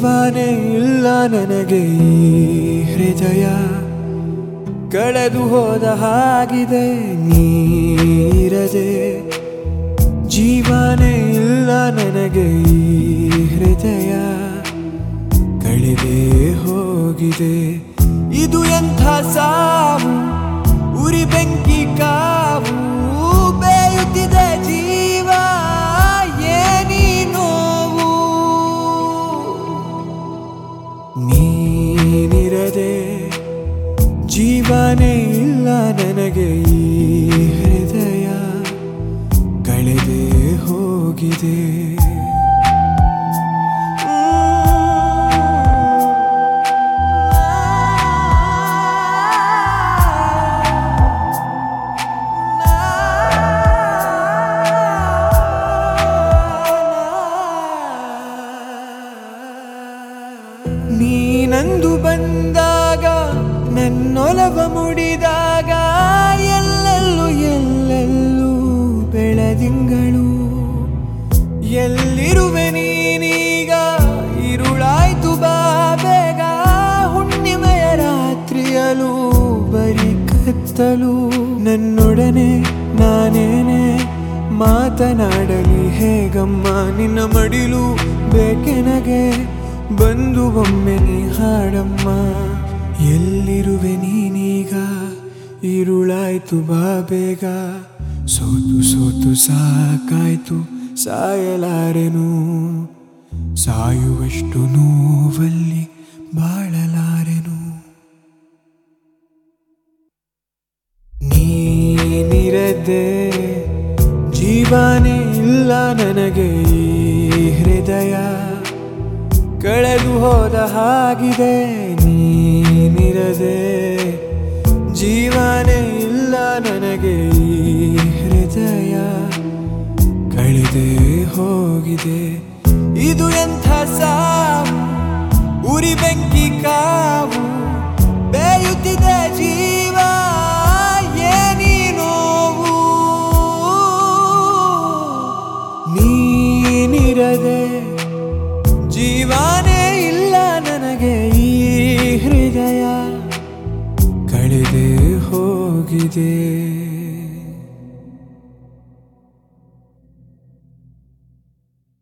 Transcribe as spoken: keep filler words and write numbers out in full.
ಜೀವನೇ ಇಲ್ಲ ನನಗೆ ಈ ಹೃದಯ ಕಳೆದು ಹೋದ ಹಾಗಿದೆ ನೀರದೆ ಜೀವನೇ ಇಲ್ಲ ನನಗೆ ಈ ಹೃದಯ ಕಳೆದೇ ಹೋಗಿದೆ ಇದು ಎಂಥ ಸಾವು ಉರಿ ಬೆಂಕಿ ಕಾವು ಬೇಯುತ್ತಿದೆ ಜೀವ ಏನಿ ನೋವು ನೀನಿರದೆ ಜೀವನೇ ಇಲ್ಲ ನನಗೆ ಈ ಹೃದಯ ಕಳೆದೇ ಹೋಗಿದೆ ನೀನಂದು ಬಂದಾಗ ನನ್ನೊಲವ ಮುಡಿದಾಗ ಎಲ್ಲೆಲ್ಲೂ ಎಲ್ಲೆಲ್ಲೂ ಬೆಳದಿಂಗಳು ಎಲ್ಲಿರುವೆ ನೀನೀಗ ಇರುಳಾಯ್ತು ಬಾ ಬೇಗ ಹುಣ್ಣಿಮೆಯ ರಾತ್ರಿಯಲು ಬರಿ ಕತ್ತಲು ನನ್ನೊಡನೆ ನಾನೇನೆ ಮಾತನಾಡಲಿ ಹೇಗಮ್ಮ ನಿನ್ನ ಮಡಿಲು ಬೇಕೆನಗೆ ಬಂದು ಒಮ್ಮೆ ನೀ ಹಾಡಮ್ಮ ಎಲ್ಲಿರುವೆ ನೀನೀಗ ಇರುಳಾಯ್ತು ಬಾ ಬೇಗ ಸೋತು ಸೋತು ಸಾಕಾಯ್ತು ಸಾಯಲಾರೆನು ಸಾಯುವಷ್ಟು ನೋವಲ್ಲಿ ಬಾಳಲಾರೆನು ನೀನಿರದೆ ಜೀವನೇ ಇಲ್ಲ ನನಗೆ ಈ ಹೃದಯ ಕಳೆದು ಹೋದ ಹಾಗಿದೆ ನೀನಿರದೆ ಜೀವನೇ ಇಲ್ಲ ನನಗೆ ಈ ಹೃದಯ ಕಳೆದೇ ಹೋಗಿದೆ ಇದು ಎಂಥ ಸಾವು ಉರಿ ಬೆಂಕಿ ಕಾವು